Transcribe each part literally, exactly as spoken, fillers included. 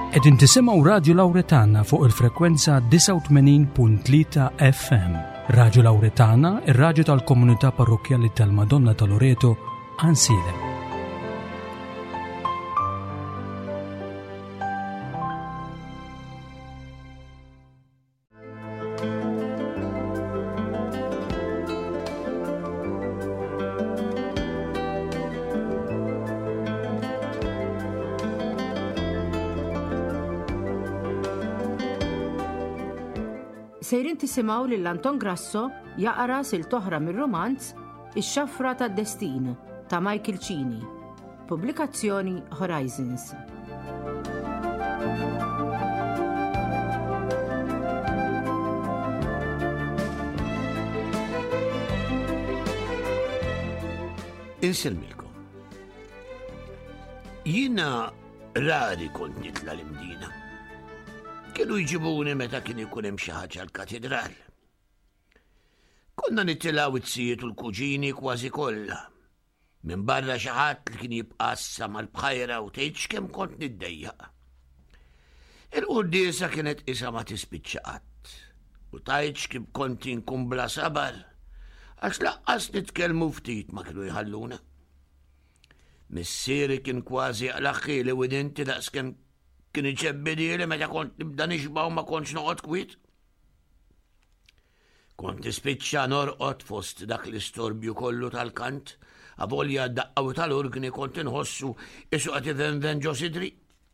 Qegħdin tisimgħu Radju Lawretana fuq il-frekwenza tisa' u tmenin punt tlieta F M. Radju Lawretana, ir-radju tal-Komunità Parrokjali tal-Madonna ta' Loreto, Ansilem. Sejrin tisimaw lil Anton Grasso jaqra sil toħra mir-romanz Ix-xafra tad-destin ta' Michael Cini, pubblikazzjoni Horizons. Inselmilkom. Jiena rari kont nitla l-imdina. Kienu jġibuni meta kien ikun hemm xi ħaġa l-katedral. Konna nittilgħu it-sijiet u l-kuġini kważi kollha. Minn barra xi ħadd li kien jibqassa mal-bħajra u tgħid x'kemm kont niddejjaq. Il-quddiesa kienet qisha ma tispiċċa qatt u tgħid x'kien kont inkun bla sabar għax laqqas nitkellmu ftit ma kienu jħalluna. Missieri kien kważi għalaħħieli u dinti daqskemm kien iċebbedieli meta kont nibda nixba' u ma kontx noqgħod kwiet. Kont nispiċċa norqod fost dak l-istorbju kollu tal-kant, avolja d-daqqaw tal-urgni kont inħossu isu qed ivenven ġo sidri.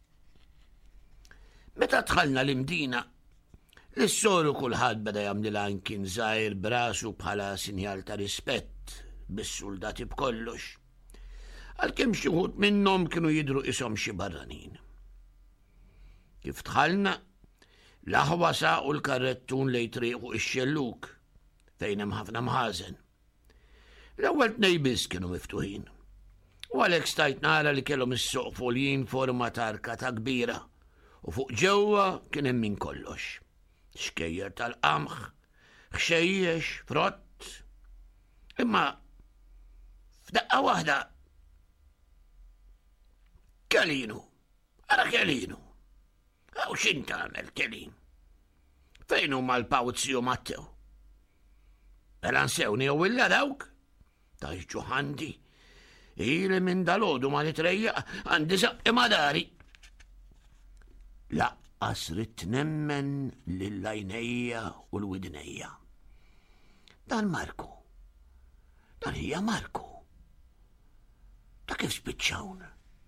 Meta dħalna l-imdina, l-issoru kulħadd beda jagħmlilha kien żgħir brasu bħala sinjal ta' rispett bis-suldati b'kollox. Għalkemm xi wħud minnhom kienu jidhru ishom xi barranin. Kif dħalna, l-aħwa saqu l-karrettun lejn triqu ix-xelluk fejn hemm ħafna mħażen. L-ewwel tnejn biss kienu miftuħin. U għalhekk stajt nara li kellhom is-soq foljin forma ta' arkata kbira u fuq ġewwa kien hemm min kollox. Xkejjer tal-qamħ, xejjex, frott. Imma f'daqqa waħda kelinu, ara kelinu. Għaw x'int għamel kelin? Fejn huma l-Pawzzi u Mattew? Mela nsewni jew illa dawk? Ta' ġuħandi. Ili minn dalodu ma nitrejjaq għandi saqqi madari. Laqqas rid nemmen lill-għajnejja u l-widnejja. Dan Marku. Dan hija Marku. Ta' kif spiċċawn?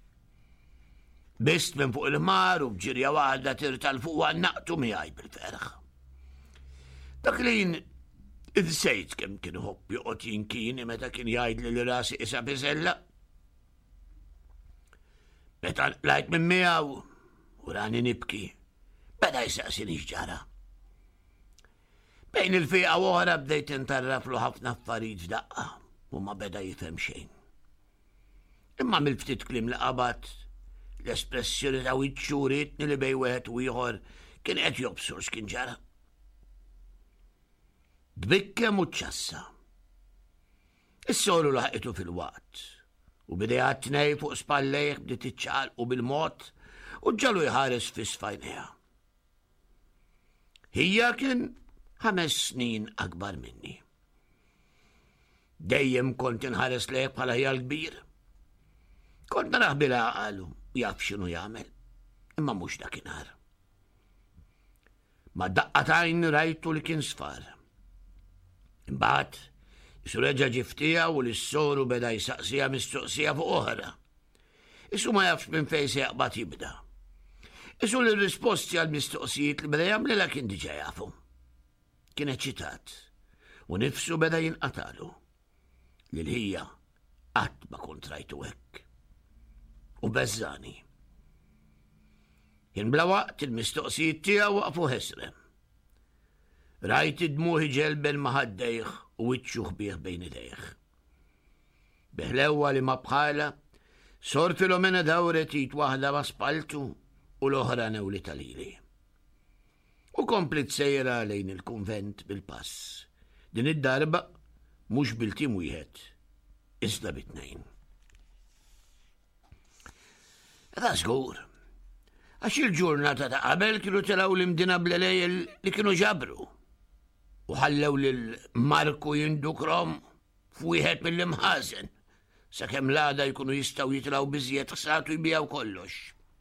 Bist minn fuq il-mar u bġirja waħda tirtal fuq għannaqtu miegħi bil-ferħ. Dak li jien id-sejt kemm kien hopp joqgħod jinkini meta kien jgħidli li rasi isa biżella. Meta lajt minn miegħu u rani nibki, beda jsaqsini x'ġara. Bejn il-fiqa oħra bdejt intarraflu ħafna affarijiet f'daqqa u ma beda jifhem xejn. Imma mill-ftit kliem li qabad l-espressjoni ta' wiċċu ritni li bej wieħed u ieħor kien qed jobsur x'kien ġara. Tbikkem u ċassa. Is-soru laħqitu fil-waqt u bidejat tnej fuq spallejh bdiet iċċaqalqu bil-mod u ġalu jħares fi sfajnejha. Hija kien ħames snin akbar minni. Dejjem kont inħares lejh bħala ħjal kbir. Kont naraħ bil-għaqalu jaf x'inhu jagħmel, imma mhux dakinhar. Ma daqqatajn rajtu li kien sfar. Imbagħad isu reġa' ġiftija u l-issoru beda jsaqsija mistoqsija fuq oħra. Isu ma jafx minn fejn se jaqbad jibda. Isu l-risposti għall-mistoqsijiet li beda jagħmlilha kien diġà jafu. Kien eċċitat u nifsu beda jinqatalu li l-ħija qatt ma kont rajtu hekk. U beżżani. Kien bla waqt il-mistoqsijiet tiegħu waqfu ħesrem. Rajt id-dmuħi ġelben ma' ħaddejh u wiċċu ħbieħ bejn idejh. Beħlewwa li ma bħala sor Filomena dawret id waħda ma' spaltu u l-oħra newli talili. U komplit sejra lejn il-kunvent bil-pass. Din id-darba mhux bil-tim wieħed, iżda bitnejn. Da żgur, Għax il-ġurnata ta' qabel kienu telaw l-imdina bl-lejl li kienu ġabru. U ħallew lil Marku jindukrom f'wieħed mill-imħażen, sakemm l-għada jkunu jistgħu jitilgħu biżjed ħsatu jbijaw kollox.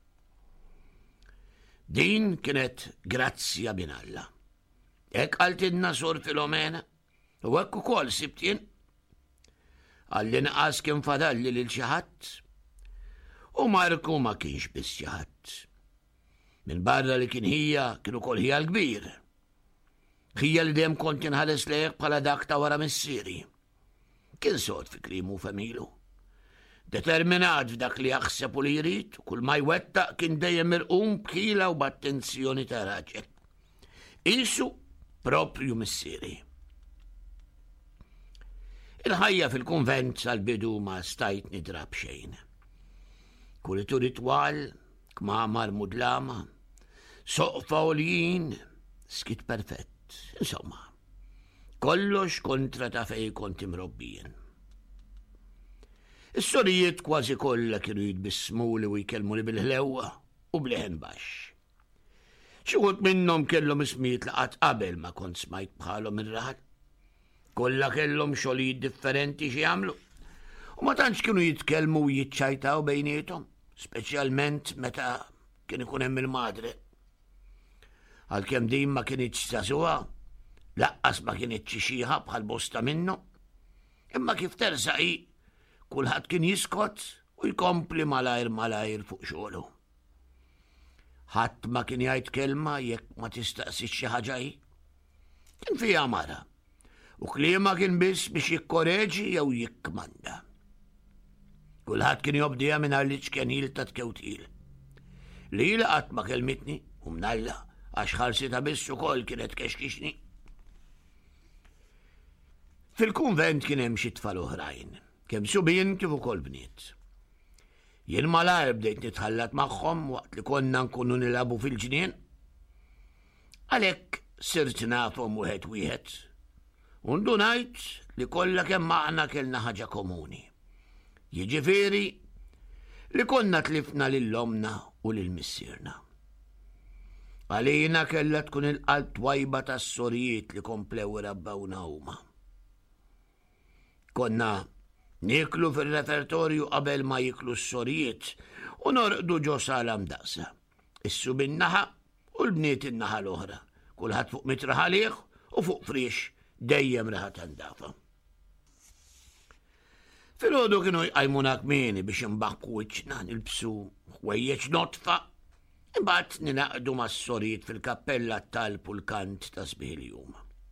Din kienet grazzja minn Alla. Hekk qaltilna Sor Filomena, u hekk ukoll sibtien. Għall-inqas kien fadalli lil xi ħadd, u Marku ma kienx biss xi ħadd. Minn barra li kien hija kien ukoll hija l-kbir. Hija li dejjem kont inħares lejh bħala dak ta' wara missieri. Kien sod fi klimu femilu. Determinat f'dak li jaħseb u li jrid, kull ma jwettaq kien dejjem irqum bħila u b'attenzjoni ta' raġel. Isu propju missieri. Il-ħajja fil-kunvent sal-bidu ma stajt nidrab xejn. Kulitu ritwal, kmamar mudlama, soqfa oljin, skit perfett. Insomma, kollox kontra ta' fej kont imrobbijin. Is-sorijiet kważi kollha kienu jitbissmu li u jkellmu li bil-ħlewwa u bleħen baxx. Xi wħud minnhom kellhom ismijiet li qatt qabel ma kont smajt bħalhom ir-raħal. Kollha kellhom xogħlijiet differenti xi jagħmlu, u ma tantx kienu jitkellmu u jiċċajtaw bejniethom, speċjalment meta kien ikun hemm il-madre. Għalkemm din ma kienitx sasuha, laqqas ma kienitx xieħa bħal bosta minnu, imma kif tersaqi, kulħadd kien jiskot u jkompli malajr malajr fuq xogħlu. Ħadd ma kien jgħid kelma jekk ma tistaqsix xi ħaġa hi. Kien fiha mara, u kliema kien biss biex jikkoreġi jew jikkmanda. Kulħadd kien jobdiha mingħajr li ċkenil ta' tkewtil. Lila qatt ma kelmitni u mnalla għax ħarsita biss ukoll kienet kexkixni. Fil-kunvent kien hemm xi tfal oħrajn, kemm subien kif ukoll bniet. Jien malajr bdejt nitħallat magħhom waqt li konna nkunu nilagħbu fil-ġnien. Għalhekk sirt nafhom wieħed wieħed, u ndunajt li kollha kemm aħna kellna ħaġa komuni. Jiġifieri li konna tlifna lil-omna u lil-missierna. Għalina kellha tkun il-qalb twajba tas-sorijiet li komplew rabbawna huma. Konna niklu fil-repertorju qabel ma jiklu s-sorijiet u norqdu ġo sala mdaqsa. Issu bin-naħa u l-bniet in-naħa l-oħra, kulħadd fuq mitraħa liegħ u fuq friex dejjem raħa tandafa. Filgħodu kienu jqajmuna kmieni biex imbaħħu wiċċna nilbsu ħwejjeġ notfa, imbagħad ninaqdu mas-sorijiet fil-kappella talb u l-kant ta' sbieħ-il-jum.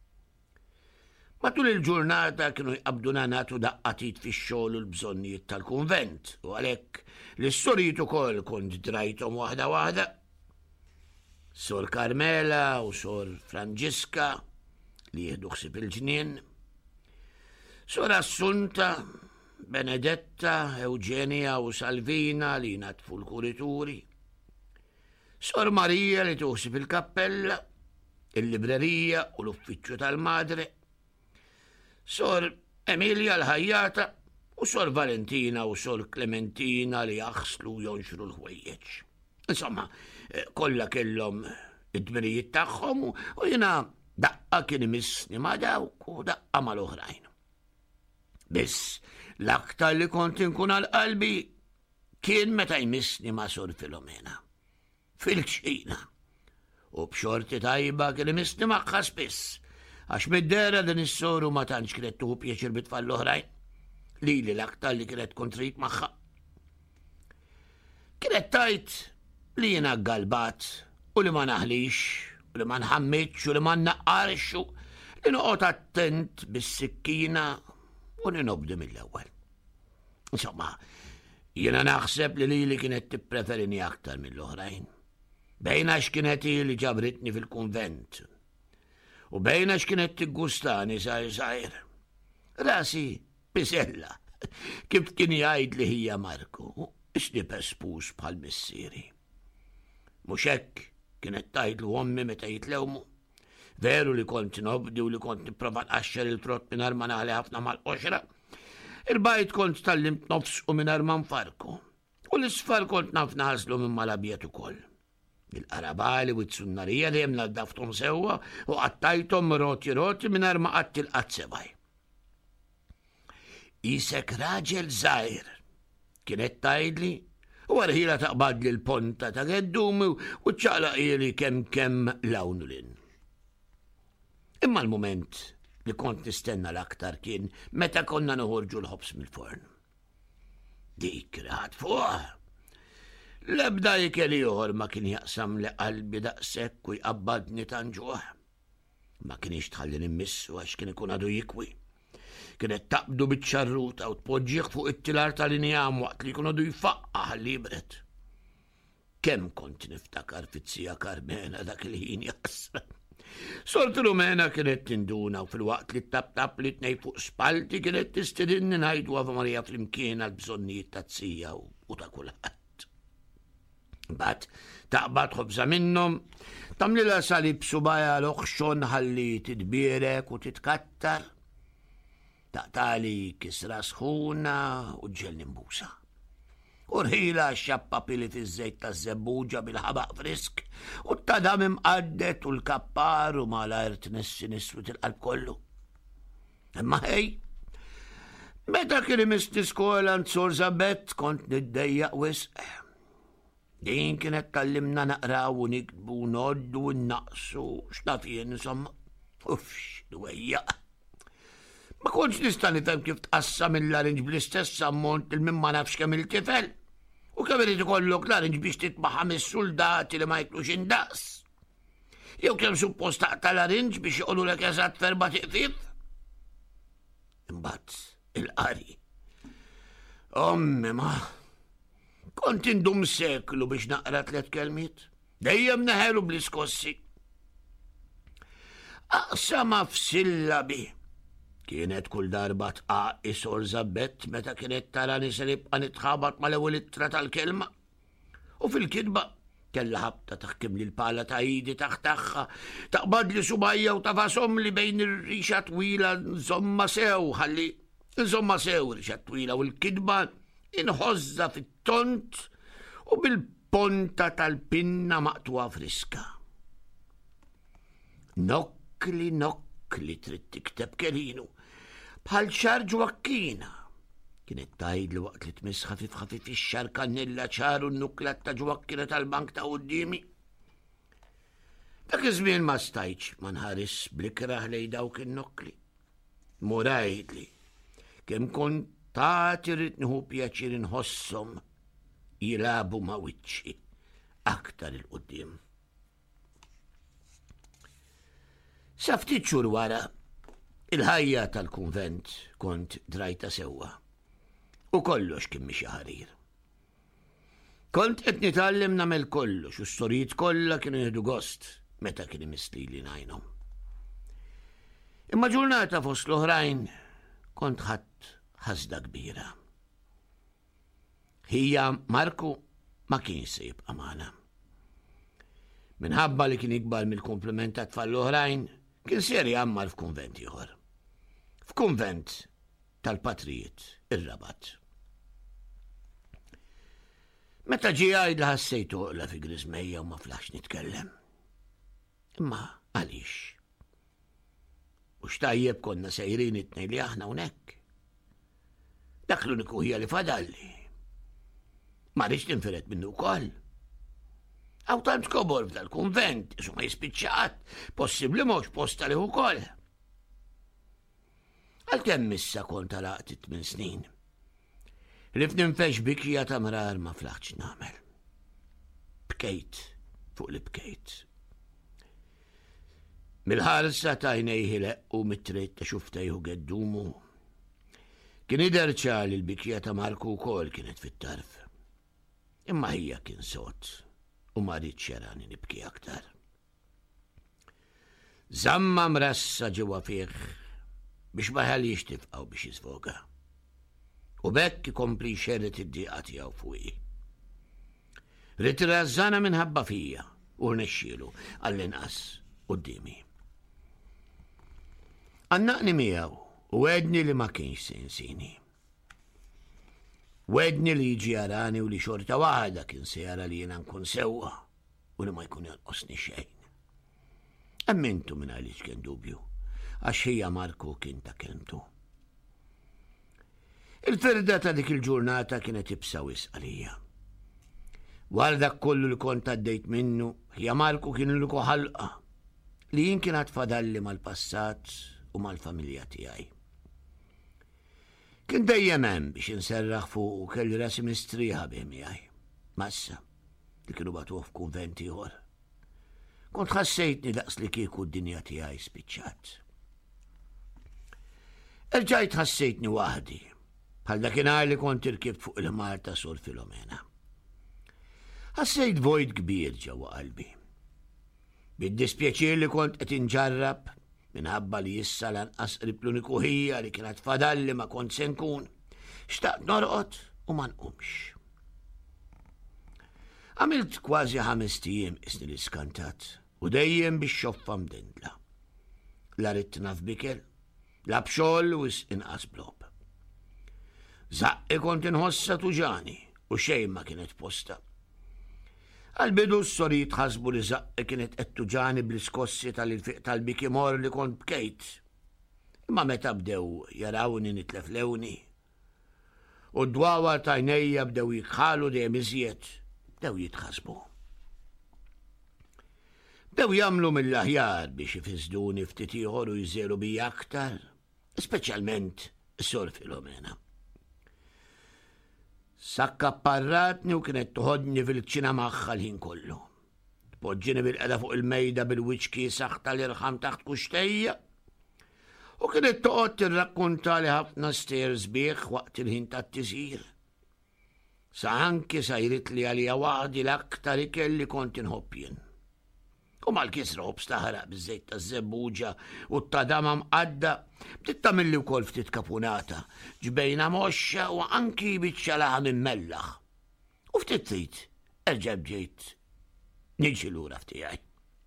Matul il-ġurnata kienu jqabduna nagħtu daqqatit fix-xogħol u l-bżonnijiet tal-kunvent, u għalhekk lis-sorijiet ukoll kont drajthom waħda waħda. Sor Carmela u Sor Franġiska li jieħdu ħsieb il-ġnien, Sor Assunta, Benedetta, Eugenia u Salvina li jnatfu l-kurituri, Sor Marija li tuħsib il-kappella, il-librerija u l-uffiċċju tal-madre, Sor Emilia l-ħajjata u Sor Valentina u Sor Clementina li jaħslu jonxru l-ħwejjeġ. Insomma, kollha kellhom id-dmirijiet tagħhom u jiena daqqa kien imissni ma' dawk u daqqa mal-oħrajn. Biss l-aktar li kont inkun għal-qalbi kien meta jmissni ma' Sor Filomena. Fil-ċina. U b'xorti tajba kien imissni magħha spiss, għax mid-dera din is-soru ma tantx kienet tuħu pjaċir bit-tfal l-oħrajn, lili l-aktar li kienet kontrit magħha. Kienet tajt li jiena ggalbat u li ma naħlix, u li ma nħammitx u li ma naqqarx u li noqgħod attent bis-sikkina u li nobdi mill-ewwel. Insomma, jiena naħseb li lili kienet tippreferini aktar mill-oħrajn. Bejna x'kienet li ġabritni fil-kunvent u bejna x'kienet tiggustani żgħir żgħir. Rasi pisella kif kien jgħid li hija Marku, ixni pespus bħal missieri. Mhux hekk kienet tgħidlu ommi meta jitlewmu. Veru li kont nobdi u li kont nipprova nqaxxer il-trott mingħajr ma naħli ħafna mal-qoxra. Il-bajt kont tallimt nofsqu mingħajr ma nfarku. U l-isfar kont naf naħslu minn mal-abjed ukoll. Il-qarabali u t-sunnarija li jemna d-daftom sewa u għattajtom roti roti minar ma għatti l-qatsebaj. Isek raġel zaħir kienet tajdli u għarħila taqbadli l-ponta ta' għeddumi u ċaqlaqili kem kem lawnu lin. Imma l-moment li kont nistenna l-aktar kien meta konna noħorġu l-ħobs mill-forn. Dik raħat fuq. L-ebda jikeli uħor ma kien jaqsam li qalbi daqsek u jqabbadni tanġuħ. Ma kienix tħalli nimmissu għax kien ikun għadu jikwi. Kienet taqbdu bitċarruta u tpoġġiħ fuq it-tilar tal-injam waqt li kun għadu jfaqqa libret. Kem kont niftakar fitzija Karmena dak il-ħin jaqsra. Sortu Rumena kienet tinduna u fil-waqt li t-tab-tab li t-nej fuq spalti kienet tistidinni najdu għafa Marija fl-imkien għal-bżonnijiet ta' tsija u ta' kulħadd. Bat taqbad xobza minnom, tamlila salib subaja l-oħxon ħalli titbirek u titkattar, taqtali kisra sħuna u ġel nimbusa. Urħila xappa pili fiż-żejt ta' zebbuġa bil-ħabaq frisk u t-tadam imqaddet u l-kappar u malajr tnessi niswit il-qalb kollu. Imma ħej, meta kien imisti skola nzor zabet kont niddejjaq wisq. Din kienet tallimna naqraw u nikbu noddu u naqsu x'nafien insomma. Uffx, dwejjaq. Ma kontx nista' nifhem kif tqassam il-larinġ bl-istess ammont il-min ma nafx kemm il-tifel. U kemm irid ikollok larinġ biex titbaħ ħames soldati li ma jitlux indaqs. Jew kemm suppost taqta' larinġ biex iqolulek eżatt ferba' tiqfif. Imbagħad il-qari. Ommi ma kont indum seklu biex naqra tliet kelmiet. Dejjem neħelu bl-iskossi. Aqsama f'sillabi. Kienet kull darba tqa' isor zabbet meta kienet tara nisa nibqa' nitħabat mal-ewwel ittra tal-kelma. U fil-kidba kella ħabta taħkim li l-pala ta' idi taħtaħħa, taqbad li subajja u tafasom li bejn ir-rixa twila nżomma sew ħalli nżomma sew rixa twila u l-kidba inħozza fit-tont u bil-ponta tal-pinna maqtuwa friska. Nokli nokli trid tikteb kelinu bħal ċar ġwakkina. Kienet tajdli waqt li tmiss ħafif ħafif ix-xar kannilla ċaru n-nuklat ta' ġwakkina tal-bank ta' qudiemi. Dak iż-żmien ma stajtx ma nħares blikraħ lej dawk in-nokli. Murajdli kemm kont tagħti rid nieħu pjaċir inħosshom jilabu ma' wiċċi aktar il-qudiem. Sa ftit xhur wara il-ħajja tal-kunvent kont drajta sewwa u kollox kien mixi ħarir. Kont qed nitgħallem nagħmel kollox u s-storijiet kollha kienu jieħdu gost meta kien imislili ngħinhom. Imma ġurnata fost l-oħrajn kont ħadd ħasda kbira. Hija Marku ma kien se jibqa' magħna. Minħabba li kien ikbar mill-kumpliment ta' tfal l-oħrajn kien ser jammar f'kunvent ieħor. F'kunvent tal-Patrijiet ir-Rabat. Meta ġie għajdla ħassejtu oqla fi grizmejja u ma flax nitkellem. Imma għaliex? U x'tajjeb konna sejrin it-tnejn li aħna hawnhekk. Dak l-uniku hija li fadalli. Ma rridx tinfiret minnu wkoll. Għaw tant kobor f'dal-kunvent, isu ma jispiċċaqat, possibbli mhux posta li wkoll. Għalkemm issa kont talaqt tmien snin. Li f'ninfex bikija ta' mrar ma flaħtx nagħmel. Bkejt fuq li bkejt. Mill-ħarsa ta' jnejhi leqqu mit-tret ta' xuftejhu geddumu. Kien jidher ċar li l-bikija ta' Marku wkoll kienet fit-tarf. Imma hija kien sod u ma rridx jarani nibki aktar. Żamma mrassa ġewwa fih biex ma ħallix tifqgħu biex jisfoga. U bekk ikompli xerret id-dieqa tiegħu fuqi. Rid irażżana minħabba fija u rnexxielu għall-inqas qudiemi. Annaqni miegħu u għedni li ma kienx se jinsini. Wedni li jiġi jarani u li xorta waħda kien se jara li jiena nkun sewwa u li ma jkun jonqosni xejn. Ammintu minn għaliex kien dubju, għax hija Marku kien ta' kelmtu. Il-ferda ta' dik il-ġurnata kienet ibsa wisq għalija. Wara dak kollu li kont għaddejt minnu, hija Marku kien l-uku ħalqa li jien kien fadalli mal-passat u mal-familja tiegħi. Kien dejjem hemm biex inserraħ fuq u kelli rasi mistrieħa bih miegħi. Massa, li kienu batuh f'kunvent ieħor. Kont ħassejtni daqs li kieku d-dinja tiegħi spiċċat. Erġajt ħassejtni waħdi, bħal dakinhar li kont irkibt fuq il-ħmar ta' Sur Filomena. Ħassejt vojt kbir ġewwa qalbi. Bid-dispjaċir li kont qed inġarrab minħabba li issa lanqas qrib l-uniku ħija li kienet fadalli ma kont se nkun, xtaqt norqod u ma nqumx. Għamilt kważi ħames tiem isni li skantat u dejjem biex xoffa mdendla. La ritt naf bikel, la bxoll u inqas blob. Zaqqi kont inħossa tuġani u xejn ma kienet posta. Għal-bidu s-sorit ħasbu li zaqqi kienet qed tuġani bl-iskossi tal-fiq tal-bikimor li kont bkejt. Imma meta bdew jarawni nitlef lewni u d-dwawa ta' jnejja bdew jikħalu dejjem iżjed, bdew jitħasbu. Bdew jagħmlu mill-aħjar biex ifiżduni ftit ieħor u jżelu bija aktar, speċjalment is-Sur Filomena. Sakkapparratni u kienet toħodni fil-ċina magħha l-ħin kollu. Tpoġġini bil-qeda fuq il-mejda bil-wiċki saħ tal-irħam taħt kuxtejja u kienet toqgħod tirrakkunta li ħafna stejr sbieħ waqt il-ħin tat-tisir. Sa anki sajrit li għalija waħdi l-aktar ikelli kont inħobb jien. U mal-kisra u bstaħraq biż-żejt ta' żebbuġa u t-tadama mqadda bdiet tagħmilli wkoll ftit kapunata, ġbejna moxxa u anki biċċa laħa minn mellaħ. U ftit trid erġa' bġejt niġi lura ftiegħi.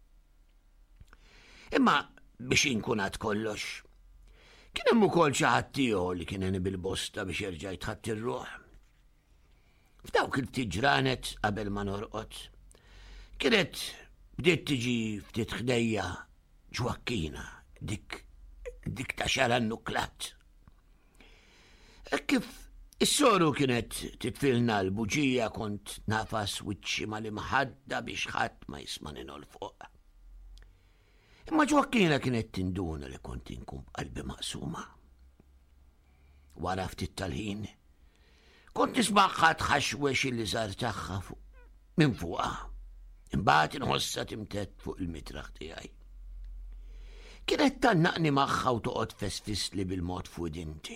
Imma biex inkun għad kollox, kien hemm ukoll xi ħadd ieħor li kien għeni bil-bosta biex jerġa' jitħatt ir-ruħ. F'dawk il-ftit ġranet qabel ma norqod, kienet bdiet tiġi ftit ħdejja ġwakkina, dik dik ta' xara n-nuklat. Kif is-soru kienet titfilna l-buġija kont nafas wiċċi mal-imħadda biex ħadd ma jisma' ninol fuq. Imma ġwakkina kienet tinduna li kont inkun qalbi maqsuma. Wara ftit tal-ħin, kont nismagħha tħaxwex li żar tagħha minn fuqha. Imbagħad inħossha timtett fuq il-mitraħ tiegħi. Kienet tannaqni magħha u toqgħod fesfisli bil-mod fuq dinti.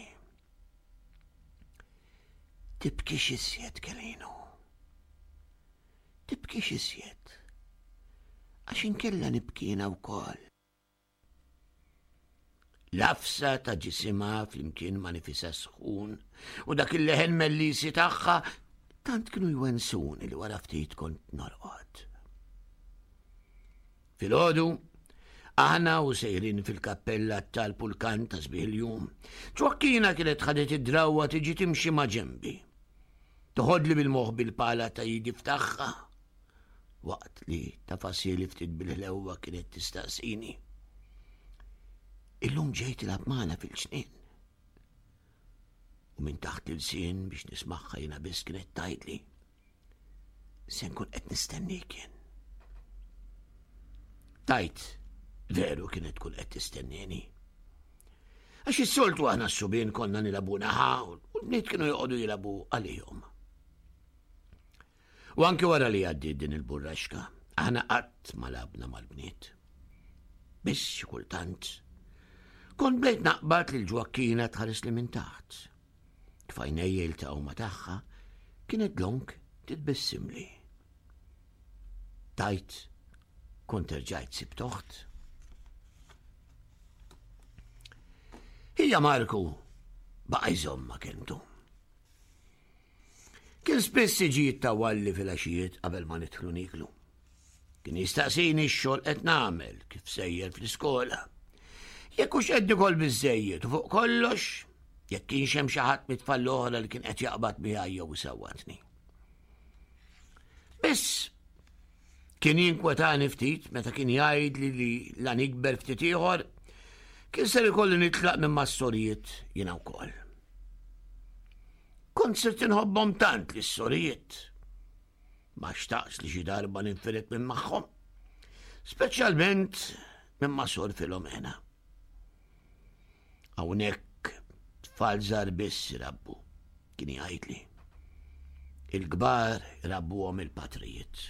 Tibkix iżjed Kelino. Tibkix iżjed. Għax inkella nibkina wkoll. Lafsa ta' ġisimha flimkien ma' nifisha sħun u dak il-leħen mellisi tagħha tant kienu jwensuni li wara ftit kont norqod. Filgħodu, aħna u sejrin fil-kappella tal-pulkan ta' sbieħ il-jum, ġwakkina kienet ħadet id-drawwa tiġi timxi ma' ġembi. Toħodli bil-moħħ bil-pala ta' jidi ftaħħa, waqt li tafassili ftit bil-ħlewwa kienet tistaqsini. Illum ġejt ilab magħna fil-ġnien. U minn taħt il-sien biex nismagħha jiena biss kienet tgħidli se nkun qed nistennik jien. Tajt, veru kienet tkun qed tistennini. Għax is-soltu aħna s-subien konna nilabu naħa u l-bniet kienu joqogħdu jilabu għalihom. U anke wara li għaddiet din il-burraxka, aħna qatt ma labna mal-bniet. Biss xi kultant kont bdejt naqbad li l-ġwakkina tħares li minn taħt. Tfajnejja jiltaqgħu ma' tagħha kienet lonk titbessimli. Tajt, kont erġajt sib toħt. Hija Marku baqa' jżomma kelmtu. Kien spiss iġi jittawalli fil-għaxijiet qabel ma nidħlu niklu. Kien jistaqsini x-xogħol qed nagħmel kif sejjer fl-iskola. Jekk hux qed nikol biżżejjed u fuq kollox, jekk kienx hemm xi ħadd mit-tfal l-oħra li kien qed jaqbad miegħi jew isawwatni. Biss kien jinkwetani ftit meta kien jgħidli li la nikber ftit ieħor kien ser ikolli nitlaq minn massorijiet jiena wkoll. Kont sirt inħobbhom tant li s-sorijiet. Ma xtaqx li xi darba ninfiret minn magħhom, speċjalment minn ma' Sor Filomena. Hawnhekk tfal żgħar biss irabbu, kien jgħidli. Il-kbar irabbuhom il-patrijiet.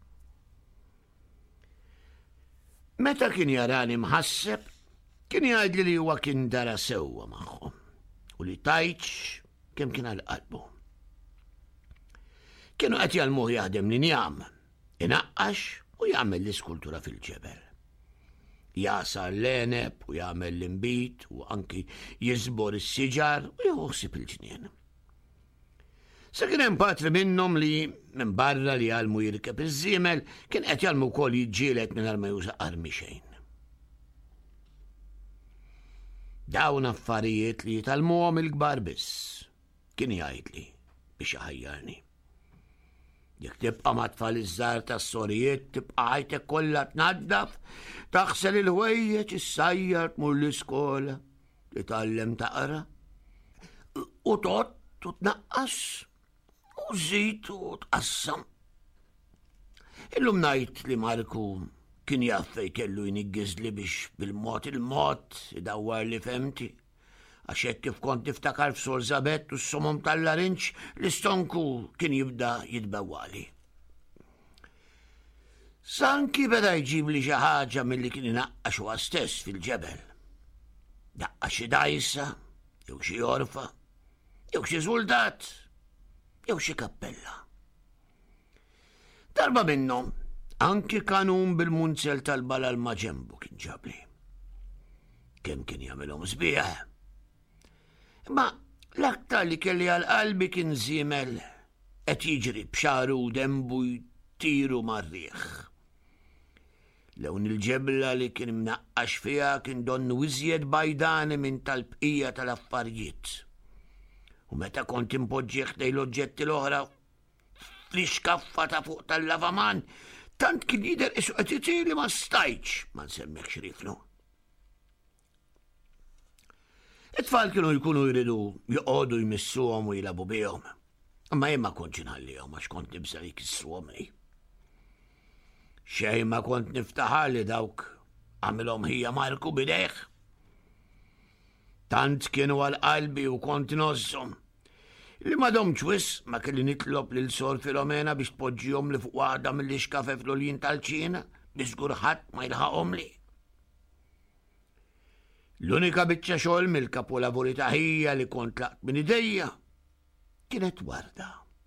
Meta kien jarani mħasseb, kien jgħidli li huwa kien dara sewwa magħhom u li tajċ kemm kien għal-qalbu. Kienu qed jgħalmuh jaħdem linjam, inaqqax u jagħmel l-iskultura fil-ġebel. Jasa l-leneb u jagħmel l-imbit u anki jiżbor is-siġar u jħossib il-ġnien. Sa kien hemm patri minnhom li minn barra li jgħalmu jirkeb iż-żiemel kien qed jgħalmu wkoll jiġġieled mingħajr ma juża armi xejn. Dawn affarijiet li jitalmuhom il-kbar biss kien jgħidli biex iħajjarni. Jekk tibqa' ma' tfal iż-żgħar tas-sorijiet tibqa' ħajtek kollha tnaddaf, taħsel il-ħwejjeġ issajjar tmur l-iskola, titgħallem taqra, u tot u tnaqqas, u żid u tqassam. Illum ngħid li Marku kien jaf fejn kellu jniggżli biex bil-mod il-mod idawwar li femti, għax hekk kif kont niftakar f'Sor Zabett u s-somom tal-larinċ l-istonku kien jibda jitbewwali. Sanki beda jġib li xi ħaġa milli kien inaqqax huwa stess fil-ġebel. Daqqa xi dajsa, jew xi orfa, jew xi żuldat, jew xi kappella. Darba minnhom anki kanun bil-munzel tal-bala l-ma ġembu kien ġabli. Kemm kien jagħmilhom sbieħ. Ma l-aktar li kelli għal-qalbi kien żiemel qed jiġri b'xaru u dembu jtiru mar-riħ. Lewn il-ġebla li kien mnaqqax fiha kien donnu iżjed bajdani minn tal-bqija tal-affarijiet. U meta kont impoġġieħ dej l-oġġetti l-oħra li xkaffa ta' fuq tal-lavaman, tant kien jidher isu qed itieli ma stajtx ma nsemmekx rifnu. It-tfal kienu jkunu jridu joqogħdu jmissuhom u jilabu bihom, imma jien ma kontx inħallihom għax kont nibża li jkissruhom hi. Xejn ma kont niftaħar li dawk għamilhom hija Marku bidejh. Tant kienu għal-qalbi u kont nożhom li m'għadhomx wisq ma kelli nitlob lil Sor Filomena biex tpoġġihom li fuq waħda mill-ixkafef l-għoljin tal-ċina biex żgur ħadd ma jilħaqhom li. L-unika biċċa xogħol mill-kapolavuri taħija li kont laqt minn idejja kienet warda.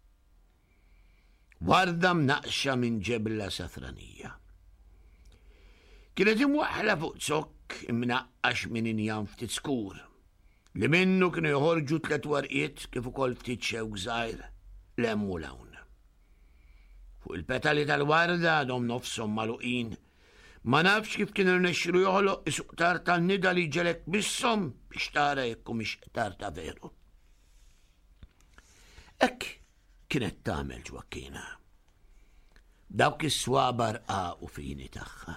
Warda mnaqxa minn ġebla safranija. Kienet imwaħla fuq zokk imnaqqax minn injam ftit skur, li minnu kienu joħorġu tlet warqiet kif ukoll ftit xewk żgħir lemm u lawn. Fuq il-petali tal-warda għadhom nofshom magħluqin. Ma nafx kif kien irnexxielu joħloq is-suqtar tan-nida li ġelek bissom biex tara jekk humiex qtar ta' veru. Hekk kienet tagħmel ġwakkina. Dawk is-swaba rqaqu fini tagħha.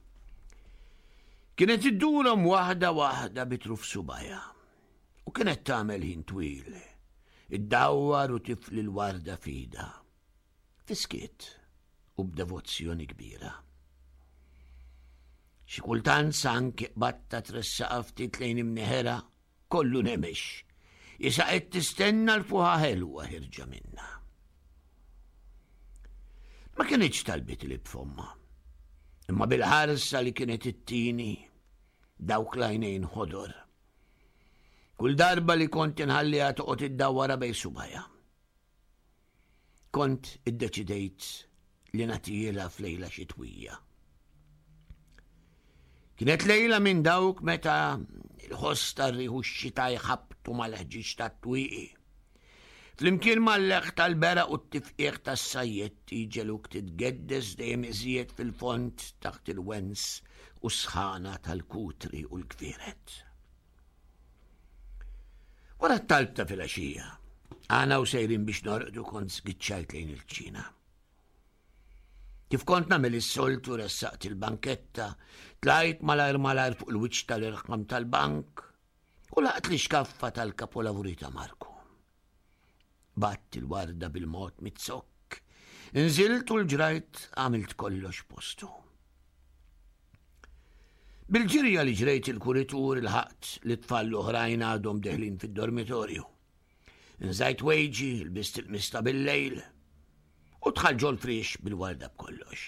Kienet iddurhom waħda waħda bitruf subajja u kienet tagħmel ħin twil, iddawwar u tifli l-warda fida, fiskiet u b'devozzjoni kbira. Xi kultant sank batta tressaqa ftit lejn imneħera kollu nemex, jisa qed tistenna l-fuħa ħelwa ħirġa minna. Ma kienx talbit li b'fomma, imma bil-ħarsa li kienet it-tieni dawk l-għajnejn ħodor. Kull darba li kont inħalliha toqgħod iddawwara bejn subajja. Kont iddeċidejt li nagħtiha f'lejla xitwija. Kienet lejla minn dawk meta il-ħoss tar-riħu x-xita jħabbtu mal-ħġiġ tat-twieqi. Flimkien mal-leħ tal-bera u t-tifqieq tas-sajjet jiġeluk titgeddes dejjem iżjed fil-font taħt il-wens u sħana tal-kutri u l-kfiret. Wara t-talbta fil-għaxija, għana u sejrin biex norqdu kont sgiċċajt lejn il-ċina. Kif kont nagħmel is-soltu ressaqt il-banketta, tlajt malajr malajr fuq il-wiċċ tal-irqam tal-bank u laqt li xkaffa tal-kapolavuri ta' Marku. Batt il-warda bil-mod mitzokk, inżilt u l-ġrajt għamilt kollox postu. Bil-ġirja li ġrejt il-kuritur il-ħaqt li tfallu oħrajn għadhom deħlin fid-dormitorju. Nżajt wejġi, il-bist il-mista bil-lejl u tħalġol frix bil-warda b'kollox.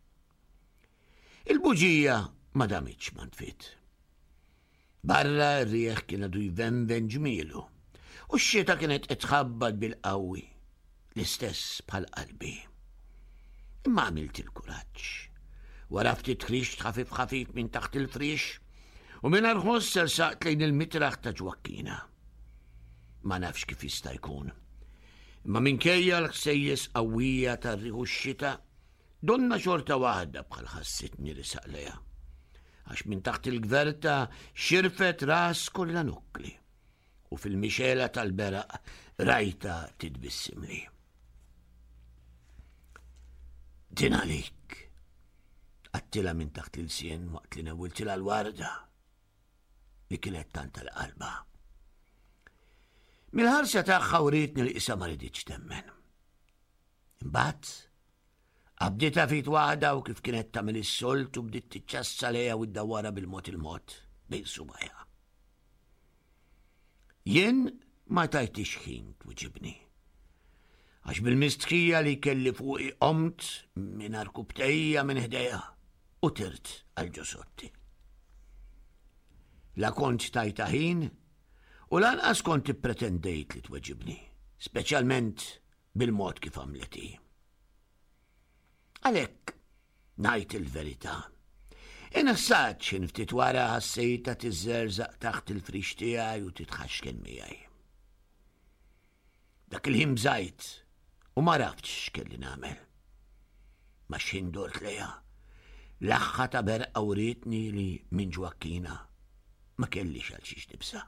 Il-buġija ma damitx ma tfit. Barra r-rieħ kien għadu jvenven ġmielu u x-xieta kienet itħabbad bil-qawwi l-istess bħal qalbi. Imma għamilt il-kuraġġ. Wara ftit ħriġ ħafif ħafif minn taħt il-frix u minn arħos sersaqt lejn il-mitraħ ta' ġwakkina. Ma nafx kif jista' jkun. Imma minkejja l-ħsejjes qawwija tar-riħu x-xita, donna xorta waħda bħal ħassitni risaq lejha. Għax minn taħt il-gverta xirfet ras kollha nukkli u fil-mixela tal-beraq rajta titbissimli. Din għalik, għattila minn taħt il-sien waqt li nawiltila l-warda li kienet tanta l-qalba. Mil-ħarsa tagħha uritni li isa ma riditx temmen. Imbagħad qabdietha fit waħda u kif kienet tagħmel is-solt u bdiet tiċċassa lejha u ddawwarha bil-mod il-mod bejn subajha. Jien ma tajtix ħin twiġibni. Għax bil-mistkija li kelli fuqi qomt mingħajr kubtejja minn ħdejha u tirt għal-ġosotti. La kont tajta ħin u lanqas kont ippretendejt li tweġibni, speċjalment bil-mod kif għamleti. Għalhekk ngħid il-verità. Inaħsad xi ftit wara ħassejta tiżżerżaq taħt il-frix tiegħi u titħaxken miegħi. Dak il-ħin bżajt u ma raftx x'kelli nagħmel. Ma x'in dort lejha. L-aħħa ta' berqa uritni li minn ġwakkina ma kellix għal xiex nibsa.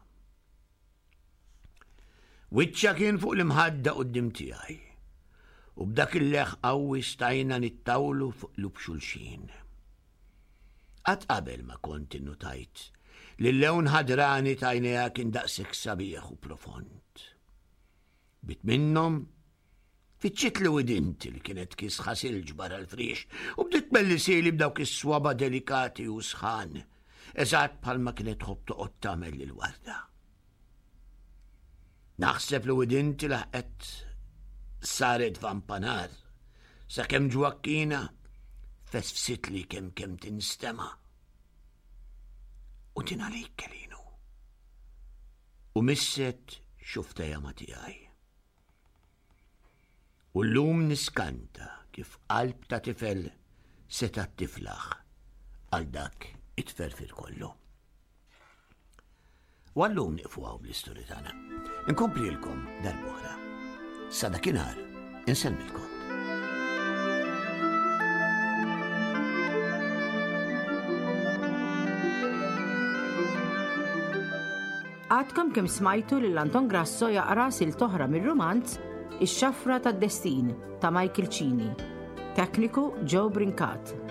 Wiċċa kien fuq l-imħadda qudiem tiegħi u b'dak il-leħ qawwi stajna nittawlu fuq l-bxulxin. Qatt qabel ma kont innutajt li l-lewn ħadrani tajnejha kien daqshekk sabiħ u profond. Bit minnhom Fiċċit li widinti li kienet kisħa silġ barra l-frix u bdiet bellisili b'dawk is-swaba delikati u sħan, eżatt bħalma kienet tħobb toqgħod tagħmel lil-warda. Naħseb li widinti laħqet saret vampanar, sakemm ġwakkina fesfsit li kemm kemm tinstema. U din għalik kelinu. U misset xuftejja ma tiegħi. U l-lum niskanta kif qalb ta' tifel seta' tiflaħ għal dak it-ferfir kollu. U għallum niqfu għaw bl-istori tagħna. Inkomplilkom darb'oħra. Sa dakinhar insemmilkom. Għadkom kemm smajtu lil Anton Grasso jaqra sil toħra mir-romanz Ix-xafra tad-destin ta' Michael Cini. Tekniku Joe Brincat.